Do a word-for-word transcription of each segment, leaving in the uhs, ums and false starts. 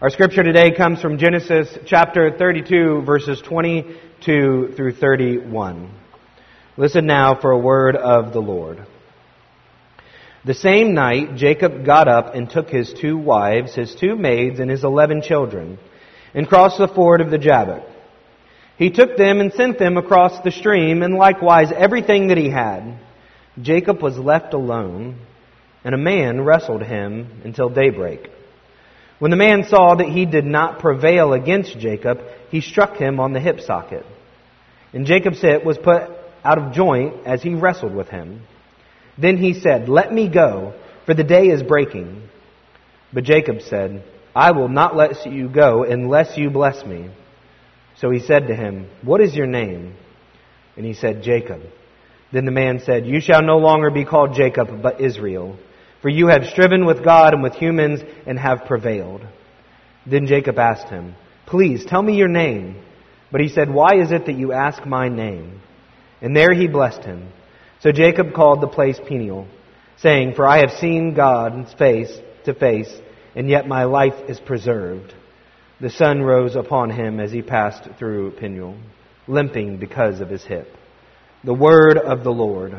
Our scripture today comes from Genesis chapter thirty-two, verses twenty-two through thirty-one. Listen now for a word of the Lord. The same night Jacob got up and took his two wives, his two maids, and his eleven children, and crossed the ford of the Jabbok. He took them and sent them across the stream, and likewise everything that he had. Jacob was left alone, and a man wrestled him until daybreak. When the man saw that he did not prevail against Jacob, he struck him on the hip socket. And Jacob's hip was put out of joint as he wrestled with him. Then he said, "Let me go, for the day is breaking." But Jacob said, "I will not let you go unless you bless me." So he said to him, "What is your name?" And he said, "Jacob." Then the man said, "You shall no longer be called Jacob, but Israel. For you have striven with God and with humans and have prevailed." Then Jacob asked him, "Please tell me your name." But he said, "Why is it that you ask my name?" And there he blessed him. So Jacob called the place Peniel, saying, "For I have seen God face to face, and yet my life is preserved." The sun rose upon him as he passed through Peniel, limping because of his hip. The word of the Lord.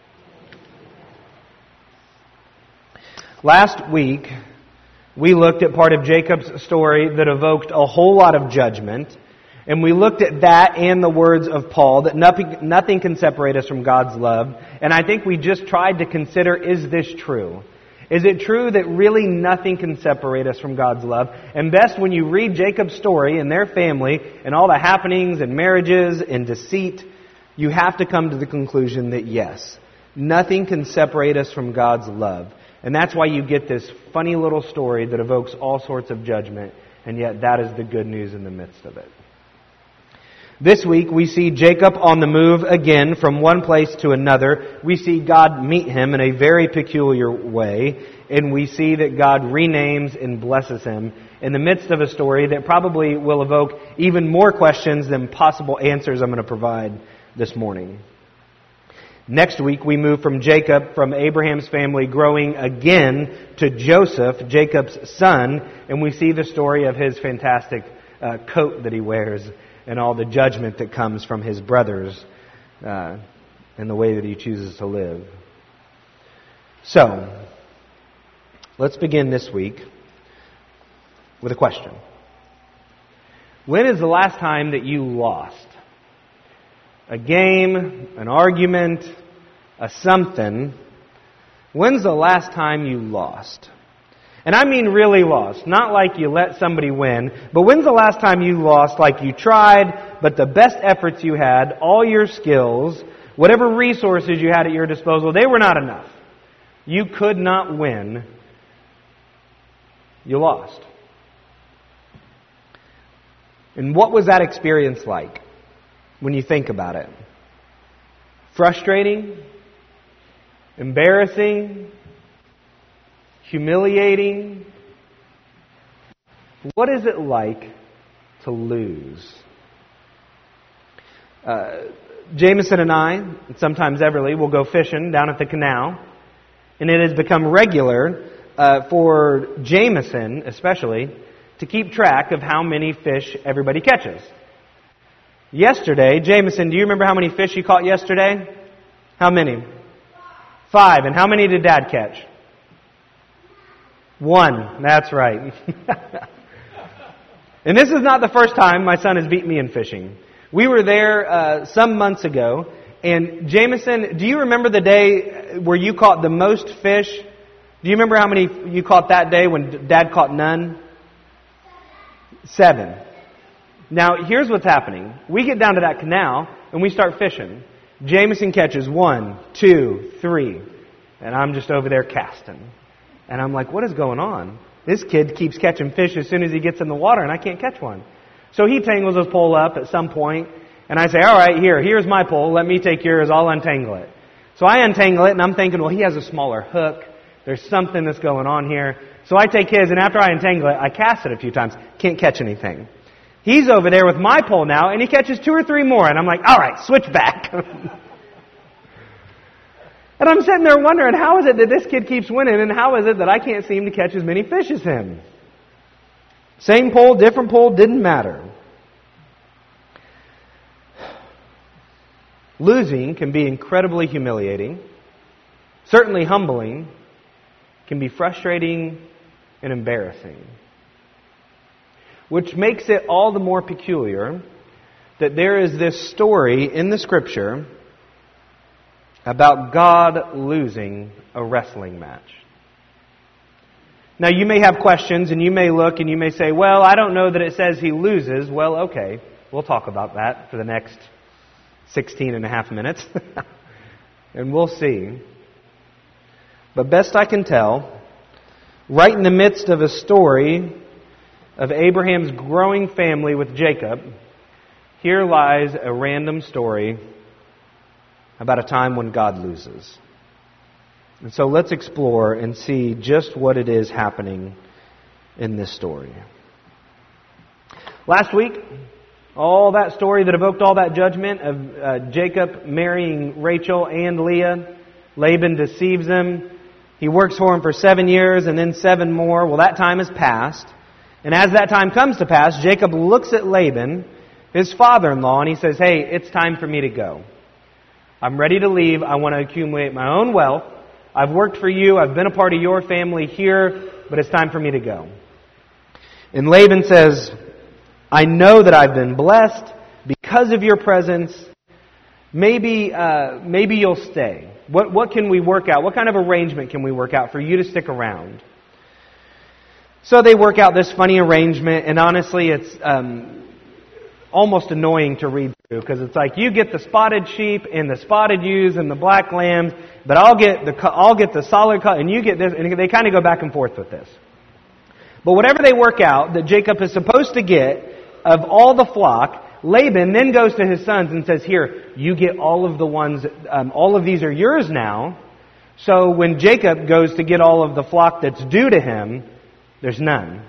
Last week, we looked at part of Jacob's story that evoked a whole lot of judgment. And we looked at that and the words of Paul, that nothing, nothing can separate us from God's love. And I think we just tried to consider, is this true? Is it true that really nothing can separate us from God's love? And best when you read Jacob's story and their family and all the happenings and marriages and deceit, you have to come to the conclusion that yes, nothing can separate us from God's love. And that's why you get this funny little story that evokes all sorts of judgment, and yet that is the good news in the midst of it. This week we see Jacob on the move again from one place to another. We see God meet him in a very peculiar way, and we see that God renames and blesses him in the midst of a story that probably will evoke even more questions than possible answers I'm going to provide this morning. Next week, we move from Jacob, from Abraham's family, growing again to Joseph, Jacob's son, and we see the story of his fantastic uh, coat that he wears and all the judgment that comes from his brothers uh, and the way that he chooses to live. So, let's begin this week with a question. When is the last time that you lost? A game, an argument, a something. When's the last time you lost? And I mean really lost. Not like you let somebody win, but when's the last time you lost like you tried, but the best efforts you had, all your skills, whatever resources you had at your disposal, they were not enough. You could not win. You lost. And what was that experience like? When you think about it. Frustrating, embarrassing, humiliating. What is it like to lose? Uh, Jameson and I, and sometimes Everly, will go fishing down at the canal, and it has become regular uh, for Jameson, especially, to keep track of how many fish everybody catches. Yesterday, Jameson, do you remember how many fish you caught yesterday? How many? Five. And how many did Dad catch? One. That's right. And this is not the first time my son has beat me in fishing. We were there uh, some months ago, and Jameson, do you remember the day where you caught the most fish? Do you remember how many you caught that day when Dad caught none? Seven. Now, here's what's happening. We get down to that canal, and we start fishing. Jameson catches one, two, three, and I'm just over there casting. And I'm like, what is going on? This kid keeps catching fish as soon as he gets in the water, and I can't catch one. So he tangles his pole up at some point, and I say, all right, here, here's my pole. Let me take yours. I'll untangle it. So I untangle it, and I'm thinking, well, he has a smaller hook. There's something that's going on here. So I take his, and after I untangle it, I cast it a few times. Can't catch anything. He's over there with my pole now, and he catches two or three more. And I'm like, all right, switch back. And I'm sitting there wondering, how is it that this kid keeps winning, and how is it that I can't seem to catch as many fish as him? Same pole, different pole, didn't matter. Losing can be incredibly humiliating, certainly humbling, can be frustrating and embarrassing. Which makes it all the more peculiar that there is this story in the Scripture about God losing a wrestling match. Now you may have questions and you may look and you may say, well, I don't know that it says he loses. Well, okay, we'll talk about that for the next sixteen and a half minutes. And we'll see. But best I can tell, right in the midst of a story of Abraham's growing family with Jacob, here lies a random story about a time when God loses. And so let's explore and see just what it is happening in this story. Last week, all that story that evoked all that judgment of uh, Jacob marrying Rachel and Leah. Laban deceives him. He works for him for seven years and then seven more. Well, that time has passed. And as that time comes to pass, Jacob looks at Laban, his father-in-law, and he says, hey, it's time for me to go. I'm ready to leave. I want to accumulate my own wealth. I've worked for you. I've been a part of your family here, but it's time for me to go. And Laban says, I know that I've been blessed because of your presence. Maybe, uh, maybe you'll stay. What, what can we work out? What kind of arrangement can we work out for you to stick around? So they work out this funny arrangement, and honestly, it's um, almost annoying to read through because it's like you get the spotted sheep and the spotted ewes and the black lambs, but I'll get the I'll get the solid cut, and you get this, and they kind of go back and forth with this. But whatever they work out that Jacob is supposed to get of all the flock, Laban then goes to his sons and says, here, you get all of the ones, um, all of these are yours now. So when Jacob goes to get all of the flock that's due to him, there's none.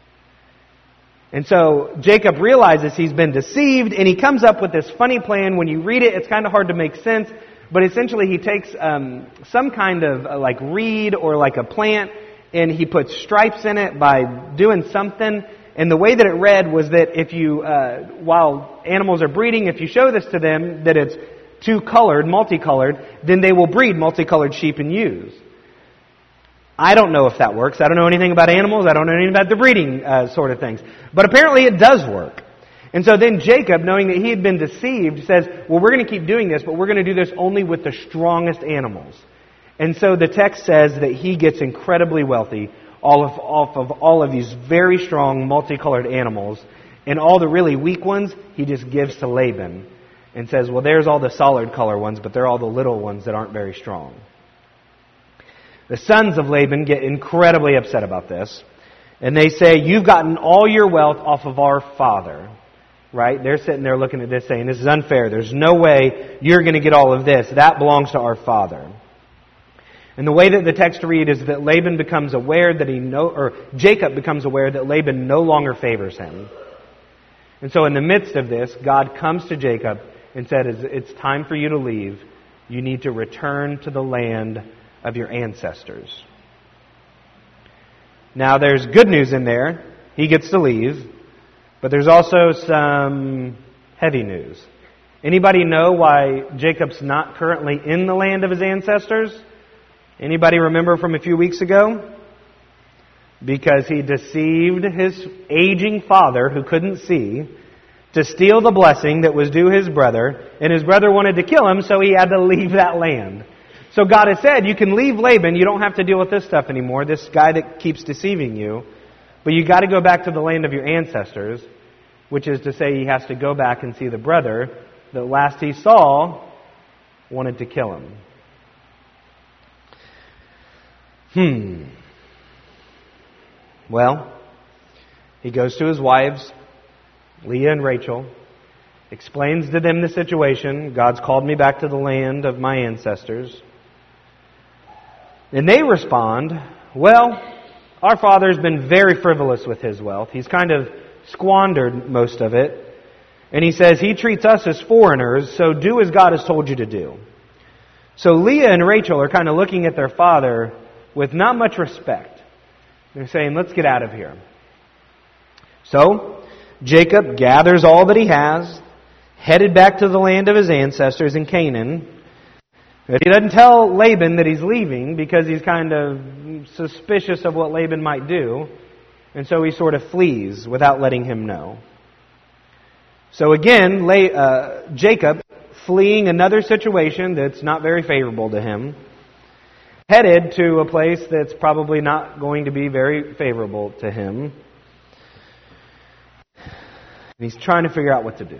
And so Jacob realizes he's been deceived, and he comes up with this funny plan. When you read it, it's kind of hard to make sense. But essentially he takes um, some kind of uh, like reed or like a plant, and he puts stripes in it by doing something. And the way that it read was that if you, uh, while animals are breeding, if you show this to them, that it's two-colored, multicolored, then they will breed multicolored sheep and ewes. I don't know if that works. I don't know anything about animals. I don't know anything about the breeding uh, sort of things. But apparently it does work. And so then Jacob, knowing that he had been deceived, says, well, we're going to keep doing this, but we're going to do this only with the strongest animals. And so the text says that he gets incredibly wealthy all of, off of all of these very strong, multicolored animals. And all the really weak ones, he just gives to Laban and says, well, there's all the solid color ones, but they're all the little ones that aren't very strong. The sons of Laban get incredibly upset about this. And they say, you've gotten all your wealth off of our father. Right? They're sitting there looking at this saying, this is unfair. There's no way you're going to get all of this. That belongs to our father. And the way that the text reads is that Laban becomes aware that he no, or Jacob becomes aware that Laban no longer favors him. And so in the midst of this, God comes to Jacob and said, it's time for you to leave. You need to return to the land of your ancestors. Now there's good news in there. He gets to leave. But there's also some heavy news. Anybody know why Jacob's not currently in the land of his ancestors? Anybody remember from a few weeks ago? Because he deceived his aging father, who couldn't see, to steal the blessing that was due his brother, and his brother wanted to kill him, so he had to leave that land. So God has said, you can leave Laban, you don't have to deal with this stuff anymore, this guy that keeps deceiving you, but you got to go back to the land of your ancestors, which is to say he has to go back and see the brother that last he saw wanted to kill him. Hmm. Well, he goes to his wives, Leah and Rachel, explains to them the situation. God's called me back to the land of my ancestors. And they respond, well, our father's been very frivolous with his wealth. He's kind of squandered most of it. And he says, he treats us as foreigners, so do as God has told you to do. So Leah and Rachel are kind of looking at their father with not much respect. They're saying, let's get out of here. So, Jacob gathers all that he has, headed back to the land of his ancestors in Canaan. But he doesn't tell Laban that he's leaving because he's kind of suspicious of what Laban might do. And so he sort of flees without letting him know. So again, uh, Jacob, fleeing another situation that's not very favorable to him, headed to a place that's probably not going to be very favorable to him. And he's trying to figure out what to do.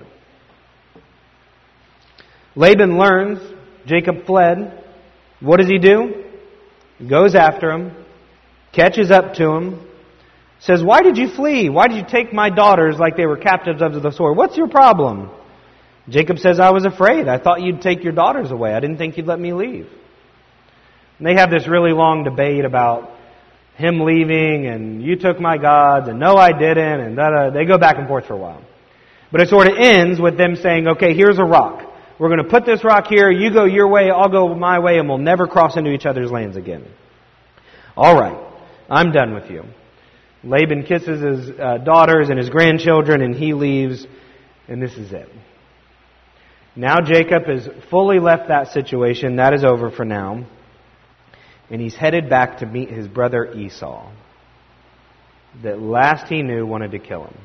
Laban learns Jacob fled. What does he do? He goes after him, catches up to him, says, "Why did you flee? Why did you take my daughters like they were captives of the sword? What's your problem?" Jacob says, "I was afraid. I thought you'd take your daughters away. I didn't think you'd let me leave." And they have this really long debate about him leaving, and you took my gods, and no, I didn't, and da-da. They go back and forth for a while. But it sort of ends with them saying, "Okay, here's a rock. We're going to put this rock here. You go your way, I'll go my way, and we'll never cross into each other's lands again." All right, I'm done with you. Laban kisses his uh, daughters and his grandchildren, and he leaves, and this is it. Now Jacob has fully left that situation. That is over for now. And he's headed back to meet his brother Esau, that last he knew wanted to kill him.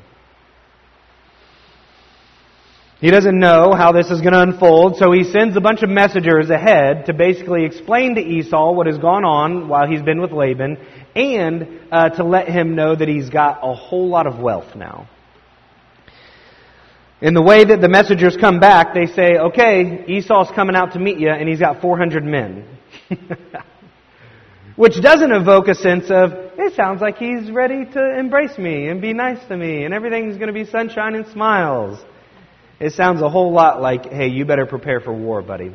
He doesn't know how this is going to unfold, so he sends a bunch of messengers ahead to basically explain to Esau what has gone on while he's been with Laban, and uh, to let him know that he's got a whole lot of wealth now. In the way that the messengers come back, they say, "Okay, Esau's coming out to meet you, and he's got four hundred men." Which doesn't evoke a sense of, it sounds like he's ready to embrace me and be nice to me, and everything's going to be sunshine and smiles. It sounds a whole lot like, hey, you better prepare for war, buddy.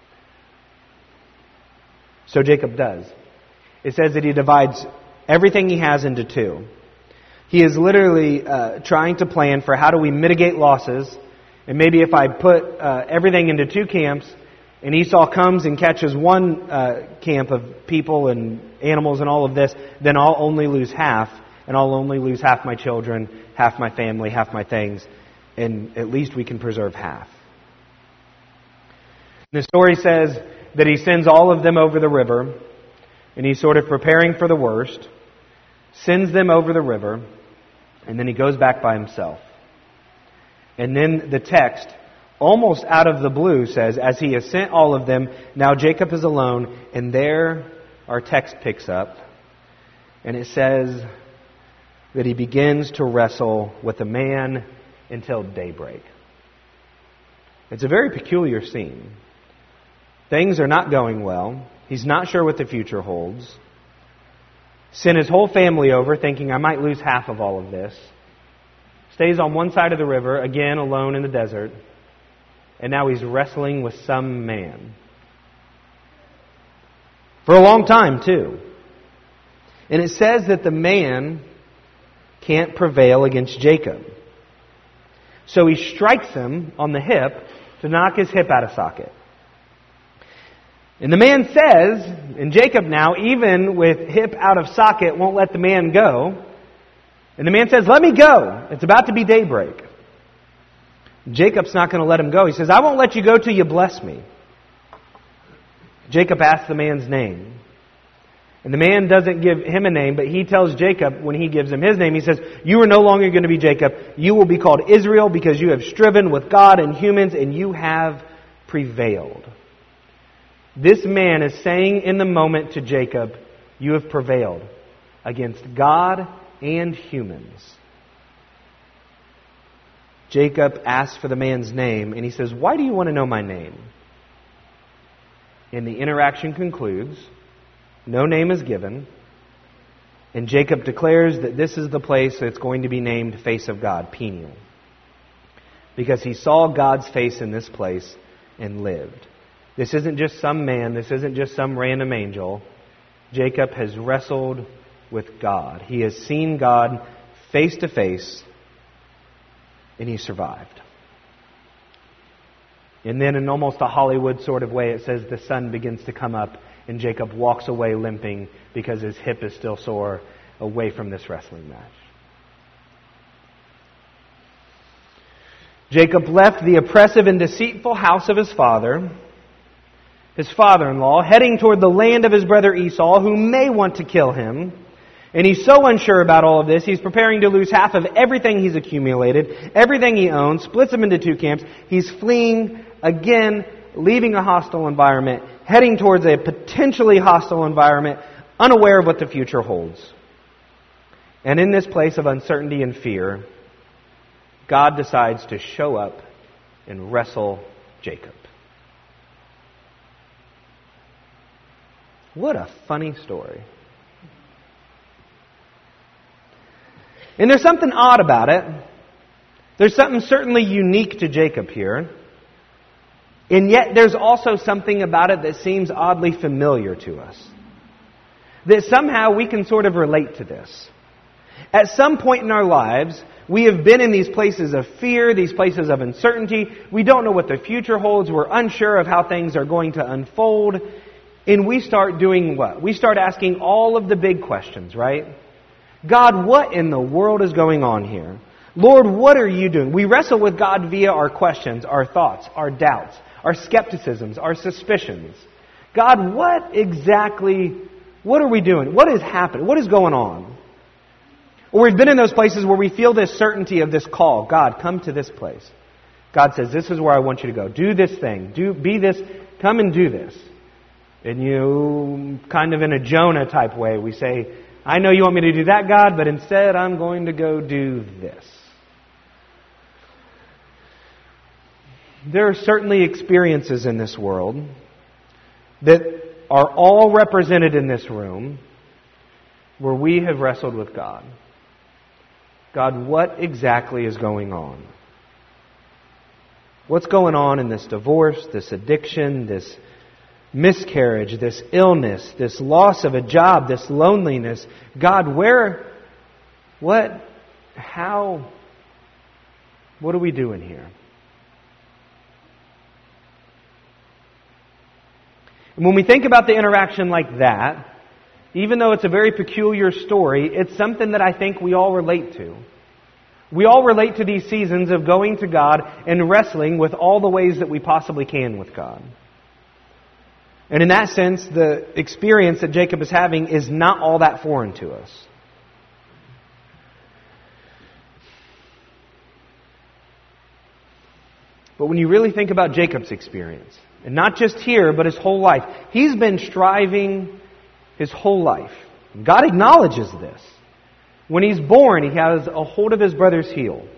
So Jacob does. It says that he divides everything he has into two. He is literally uh, trying to plan for how do we mitigate losses, and maybe if I put uh, everything into two camps, and Esau comes and catches one uh, camp of people and animals and all of this, then I'll only lose half, and I'll only lose half my children, half my family, half my things, and at least we can preserve half. The story says that he sends all of them over the river, and he's sort of preparing for the worst, sends them over the river, and then he goes back by himself. And then the text, almost out of the blue, says, as he has sent all of them, now Jacob is alone, and there our text picks up, and it says that he begins to wrestle with a man until daybreak. It's a very peculiar scene. Things are not going well. He's not sure what the future holds. Sent his whole family over, thinking, I might lose half of all of this. Stays on one side of the river, again alone in the desert. And now he's wrestling with some man. For a long time, too. And it says that the man can't prevail against Jacob. So he strikes him on the hip to knock his hip out of socket. And the man says, and Jacob now, even with hip out of socket, won't let the man go. And the man says, let me go. It's about to be daybreak. Jacob's not going to let him go. He says, I won't let you go till you bless me. Jacob asks the man's name. And the man doesn't give him a name, but he tells Jacob, when he gives him his name, he says, you are no longer going to be Jacob. You will be called Israel because you have striven with God and humans and you have prevailed. This man is saying in the moment to Jacob, you have prevailed against God and humans. Jacob asks for the man's name, and he says, why do you want to know my name? And the interaction concludes. No name is given. And Jacob declares that this is the place that's going to be named Face of God, Peniel. Because he saw God's face in this place and lived. This isn't just some man. This isn't just some random angel. Jacob has wrestled with God. He has seen God face to face, and he survived. And then in almost a Hollywood sort of way, it says the sun begins to come up, and Jacob walks away limping because his hip is still sore away from this wrestling match. Jacob left the oppressive and deceitful house of his father, his father-in-law, heading toward the land of his brother Esau, who may want to kill him. And he's so unsure about all of this, he's preparing to lose half of everything he's accumulated, everything he owns, splits him into two camps. He's fleeing, again, leaving a hostile environment, heading towards a potentially hostile environment, unaware of what the future holds. And in this place of uncertainty and fear, God decides to show up and wrestle Jacob. What a funny story. And there's something odd about it. There's something certainly unique to Jacob here. And yet there's also something about it that seems oddly familiar to us. That somehow we can sort of relate to this. At some point in our lives, we have been in these places of fear, these places of uncertainty. We don't know what the future holds. We're unsure of how things are going to unfold. And we start doing what? We start asking all of the big questions, right? God, what in the world is going on here? Lord, what are you doing? We wrestle with God via our questions, our thoughts, our doubts, our skepticisms, our suspicions. God, what exactly, what are we doing? What is happening? What is going on? Or we've been in those places where we feel this certainty of this call. God, come to this place. God says, this is where I want you to go. Do this thing. Do be this. Come and do this. And you, kind of in a Jonah type way, we say, I know you want me to do that, God, but instead I'm going to go do this. There are certainly experiences in this world that are all represented in this room where we have wrestled with God. God, what exactly is going on? What's going on in this divorce, this addiction, this miscarriage, this illness, this loss of a job, this loneliness? God, where, what, how, what are we doing here? And when we think about the interaction like that, even though it's a very peculiar story, it's something that I think we all relate to. We all relate to these seasons of going to God and wrestling with all the ways that we possibly can with God. And in that sense, the experience that Jacob is having is not all that foreign to us. But when you really think about Jacob's experience, and not just here, but his whole life, he's been striving his whole life. God acknowledges this. When he's born, he has a hold of his brother's heel.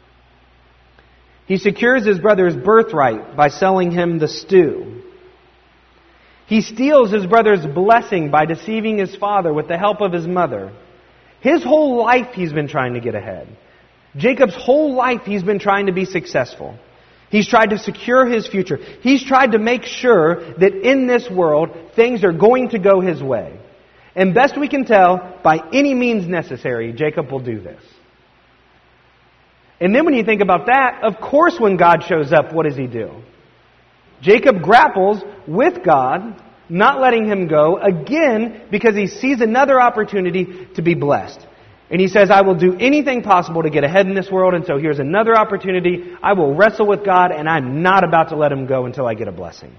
He secures his brother's birthright by selling him the stew. He steals his brother's blessing by deceiving his father with the help of his mother. His whole life he's been trying to get ahead. Jacob's whole life he's been trying to be successful. He's tried to secure his future. He's tried to make sure that in this world things are going to go his way. And best we can tell, by any means necessary, Jacob will do this. And then when you think about that, of course when God shows up, what does he do? Jacob grapples with God, not letting him go, again, because he sees another opportunity to be blessed. And he says, I will do anything possible to get ahead in this world, and so here's another opportunity. I will wrestle with God, and I'm not about to let him go until I get a blessing.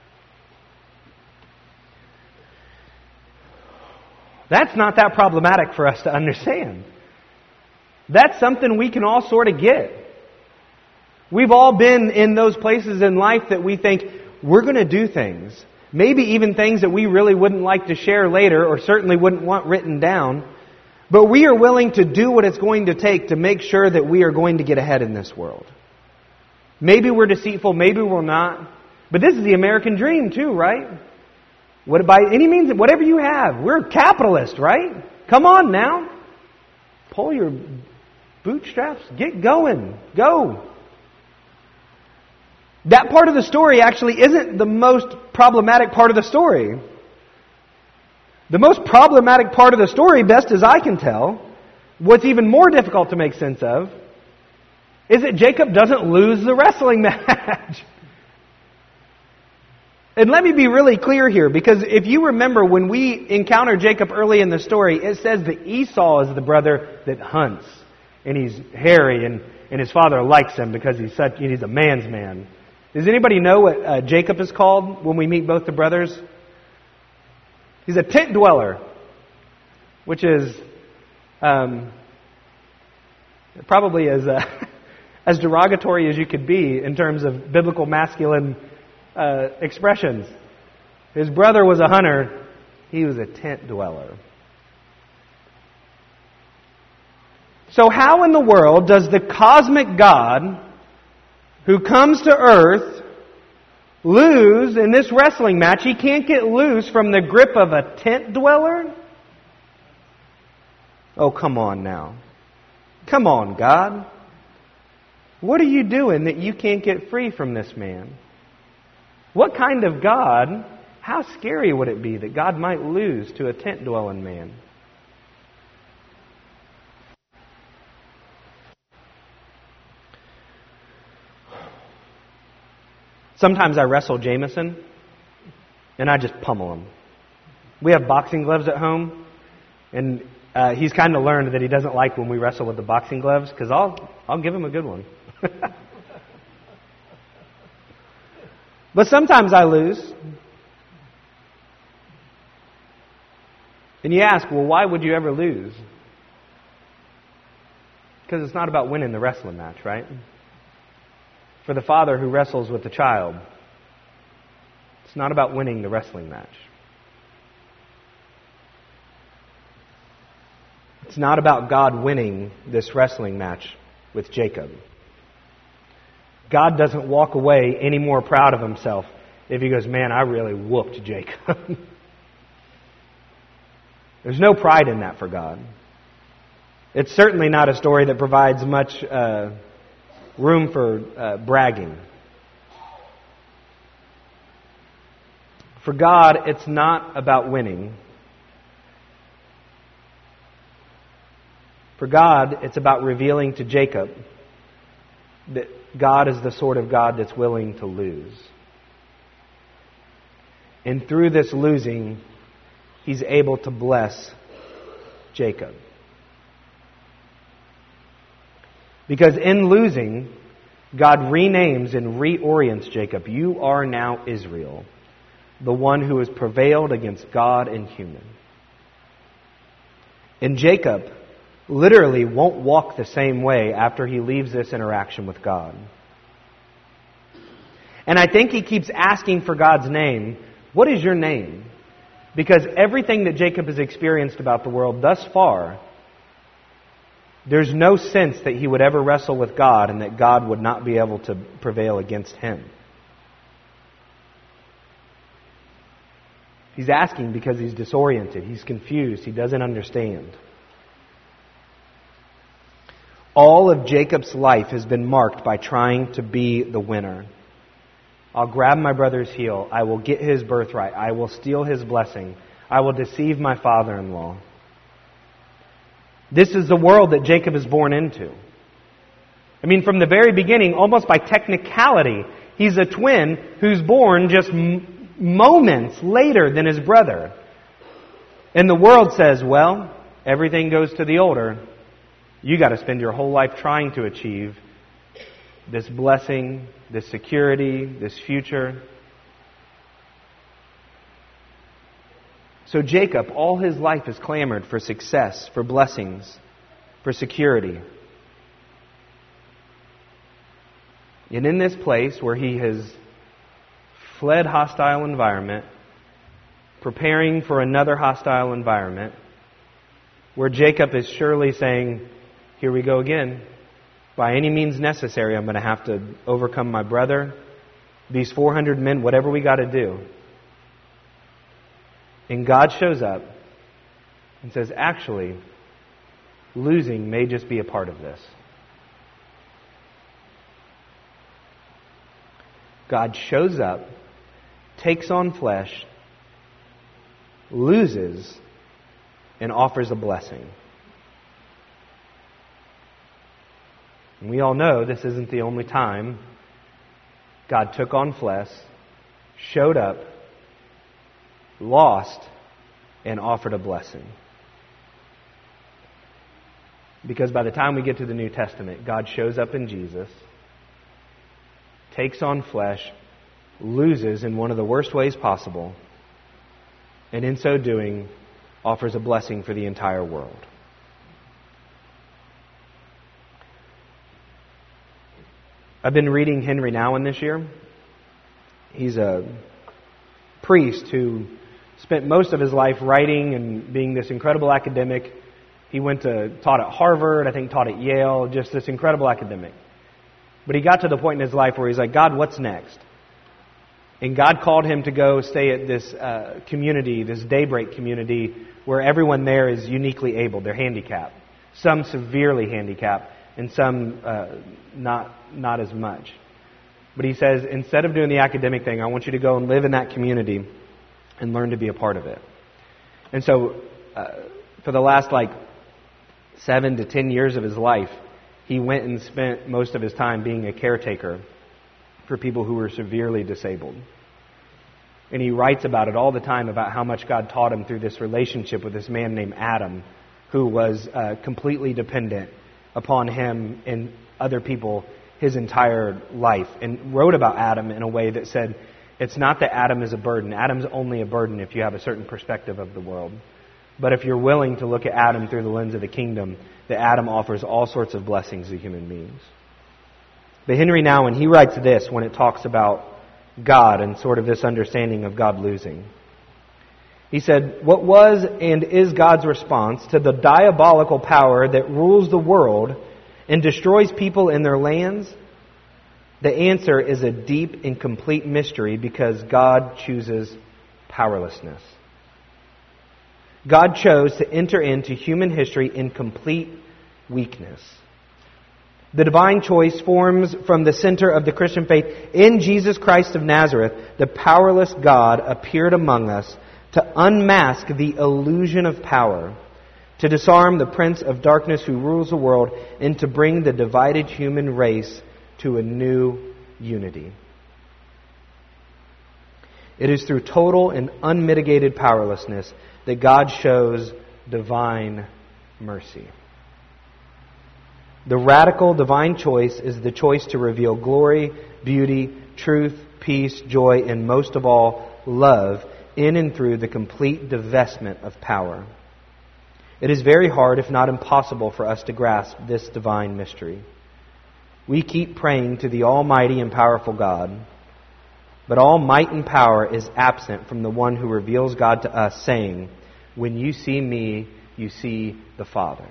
That's not that problematic for us to understand. That's something we can all sort of get. We've all been in those places in life that we think we're going to do things, maybe even things that we really wouldn't like to share later or certainly wouldn't want written down, but we are willing to do what it's going to take to make sure that we are going to get ahead in this world. Maybe we're deceitful, maybe we're not, but this is the American dream too, right? What, by any means, whatever you have, we're capitalist, right? Come on now. Pull your bootstraps, get going, go. That part of the story actually isn't the most problematic part of the story. The most problematic part of the story, best as I can tell, what's even more difficult to make sense of, is that Jacob doesn't lose the wrestling match. And let me be really clear here, because if you remember when we encounter Jacob early in the story, it says that Esau is the brother that hunts. and he's hairy, and, and his father likes him because he's such he's a man's man. Does anybody know what uh, Jacob is called when we meet both the brothers? He's a tent dweller, which is um, probably as uh, as derogatory as you could be in terms of biblical masculine uh, expressions. His brother was a hunter; he was a tent dweller. So how in the world does the cosmic God who comes to earth lose in this wrestling match? He can't get loose from the grip of a tent dweller? Oh, come on now. Come on, God. What are you doing that you can't get free from this man? What kind of God, how scary would it be that God might lose to a tent-dwelling man? Sometimes I wrestle Jameson, and I just pummel him. We have boxing gloves at home, and uh, he's kind of learned that he doesn't like when we wrestle with the boxing gloves, because I'll, I'll give him a good one. But sometimes I lose. And you ask, well, why would you ever lose? Because it's not about winning the wrestling match, right? For the father who wrestles with the child, it's not about winning the wrestling match. It's not about God winning this wrestling match with Jacob. God doesn't walk away any more proud of himself if he goes, man, I really whooped Jacob. There's no pride in that for God. It's certainly not a story that provides much uh, room for uh, bragging. For God, it's not about winning. For God, it's about revealing to Jacob that God is the sort of God that's willing to lose. And through this losing, He's able to bless Jacob. Because in losing, God renames and reorients Jacob. You are now Israel, the one who has prevailed against God and human. And Jacob literally won't walk the same way after he leaves this interaction with God. And I think he keeps asking for God's name. What is your name? Because everything that Jacob has experienced about the world thus far, there's no sense that he would ever wrestle with God and that God would not be able to prevail against him. He's asking because he's disoriented, he's confused, he doesn't understand. All of Jacob's life has been marked by trying to be the winner. I'll grab my brother's heel. I will get his birthright. I will steal his blessing. I will deceive my father-in-law. This is the world that Jacob is born into. I mean, from the very beginning, almost by technicality, he's a twin who's born just m- moments later than his brother. And the world says, well, everything goes to the older. You got to spend your whole life trying to achieve this blessing, this security, this future. So Jacob, all his life, has clamored for success, for blessings, for security. And in this place where he has fled hostile environment, preparing for another hostile environment, where Jacob is surely saying, here we go again. By any means necessary, I'm going to have to overcome my brother, these four hundred men, whatever we got to do. And God shows up and says, actually, losing may just be a part of this. God shows up, takes on flesh, loses, and offers a blessing. And we all know this isn't the only time God took on flesh, showed up, lost, and offered a blessing. Because by the time we get to the New Testament, God shows up in Jesus, takes on flesh, loses in one of the worst ways possible, and in so doing, offers a blessing for the entire world. I've been reading Henry Nouwen this year. He's a priest who spent most of his life writing and being this incredible academic. He went to taught at Harvard, I think taught at Yale, just this incredible academic. But he got to the point in his life where he's like, God, what's next? And God called him to go stay at this uh, community, this Daybreak community, where everyone there is uniquely able. They're handicapped. Some severely handicapped, and some uh, not not as much. But he says, instead of doing the academic thing, I want you to go and live in that community and learn to be a part of it. And so, uh, for the last like seven to ten years of his life, he went and spent most of his time being a caretaker for people who were severely disabled. And he writes about it all the time, about how much God taught him through this relationship with this man named Adam, who was uh, completely dependent upon him and other people his entire life. And wrote about Adam in a way that said, it's not that Adam is a burden. Adam's only a burden if you have a certain perspective of the world. But if you're willing to look at Adam through the lens of the kingdom, that Adam offers all sorts of blessings to human beings. But Henry Nouwen, he writes this when it talks about God and sort of this understanding of God losing. He said, what was and is God's response to the diabolical power that rules the world and destroys people in their lands? The answer is a deep and complete mystery, because God chooses powerlessness. God chose to enter into human history in complete weakness. The divine choice forms from the center of the Christian faith. In Jesus Christ of Nazareth, the powerless God appeared among us to unmask the illusion of power, to disarm the prince of darkness who rules the world, and to bring the divided human race to a new unity. It is through total and unmitigated powerlessness that God shows divine mercy. The radical divine choice is the choice to reveal glory, beauty, truth, peace, joy, and most of all, love in and through the complete divestment of power. It is very hard, if not impossible, for us to grasp this divine mystery. We keep praying to the almighty and powerful God, but all might and power is absent from the one who reveals God to us, saying, when you see me, you see the Father.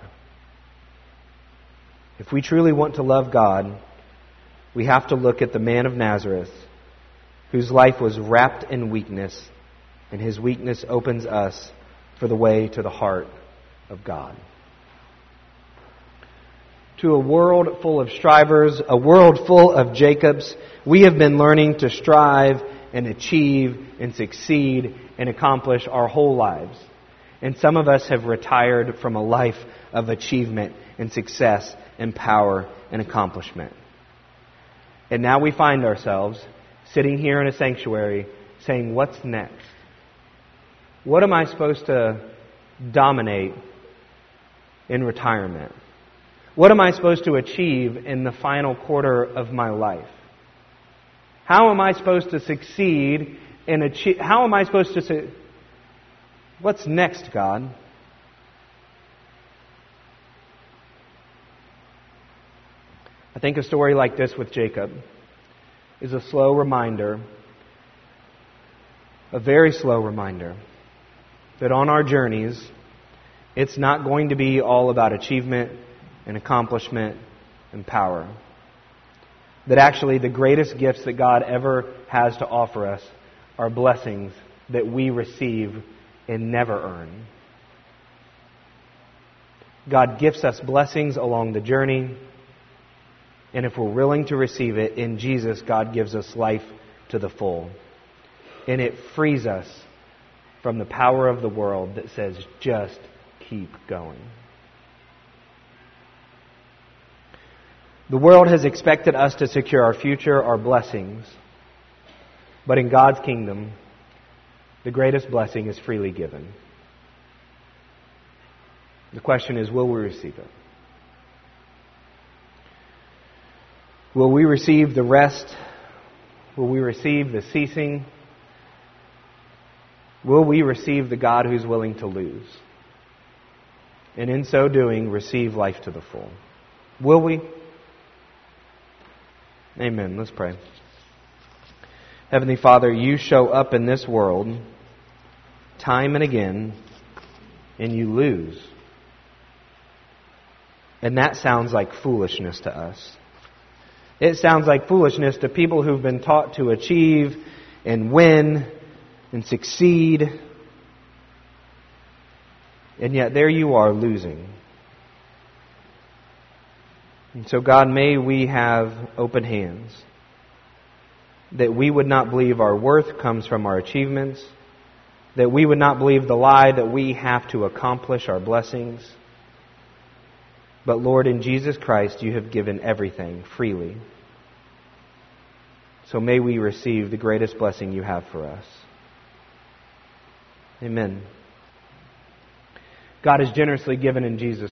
If we truly want to love God, we have to look at the man of Nazareth, whose life was wrapped in weakness, and his weakness opens us for the way to the heart of God. To a world full of strivers, a world full of Jacobs, we have been learning to strive and achieve and succeed and accomplish our whole lives. And some of us have retired from a life of achievement and success and power and accomplishment. And now we find ourselves sitting here in a sanctuary saying, what's next? What am I supposed to dominate in retirement? What am I supposed to achieve in the final quarter of my life? How am I supposed to succeed in achieve? How am I supposed to say, what's next, God? I think a story like this with Jacob is a slow reminder, a very slow reminder, that on our journeys, it's not going to be all about achievement and accomplishment and power. That actually the greatest gifts that God ever has to offer us are blessings that we receive and never earn. God gifts us blessings along the journey, and if we're willing to receive it, in Jesus, God gives us life to the full. And it frees us from the power of the world that says, just keep going. The world has expected us to secure our future, our blessings. But in God's kingdom, the greatest blessing is freely given. The question is, will we receive it? Will we receive the rest? Will we receive the ceasing? Will we receive the God who's willing to lose? And in so doing, receive life to the full. Will we? Amen. Let's pray. Heavenly Father, you show up in this world time and again, and you lose. And that sounds like foolishness to us. It sounds like foolishness to people who've been taught to achieve and win and succeed. And yet there you are losing. And so God, may we have open hands. That we would not believe our worth comes from our achievements. That we would not believe the lie that we have to accomplish our blessings. But Lord, in Jesus Christ, you have given everything freely. So may we receive the greatest blessing you have for us. Amen. God has generously given in Jesus.